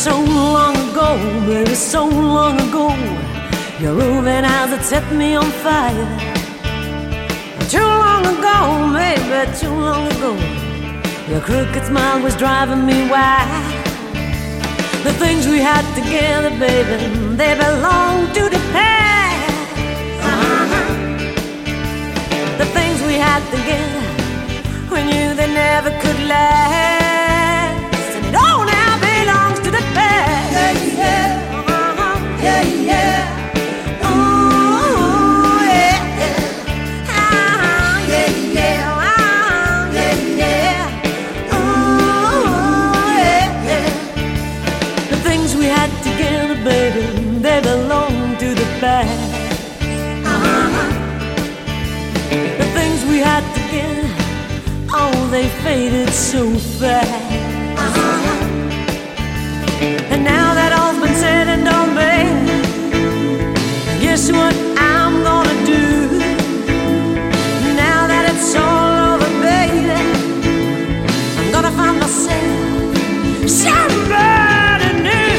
so long ago, baby, so long ago. Your roving eyes had set me on fire. Too long ago, baby, too long ago. Your crooked smile was driving me wild. The things we had together, baby, they belong to the past. The things we had together, we knew they never could last. And it all now belongs to the past. Yeah, yeah, yeah, yeah. Baby, they belong to the past. The things we had together, oh, they faded so fast. And now that all's been said and done, baby, guess what I'm gonna do? Now that it's all over, baby, I'm gonna find myself somebody new.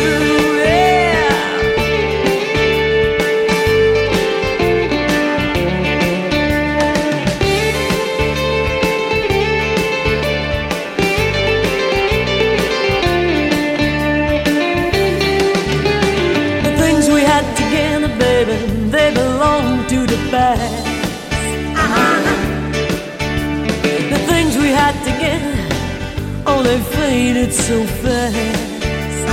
They belong to the past. The things we had together, oh, they faded so fast.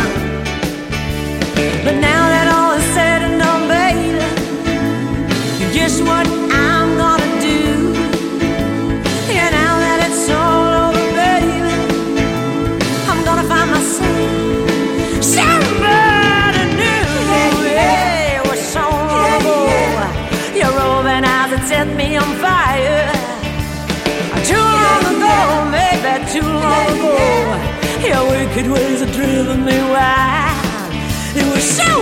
But now that all is said and done, baby, guess what I'm gonna do? Yeah, now that it's all over, baby, I'm gonna find myself somebody new. Yeah. Your roving eyes had set me on fire. Too long ago, maybe too long ago. Your wicked ways had driven me wild. It was so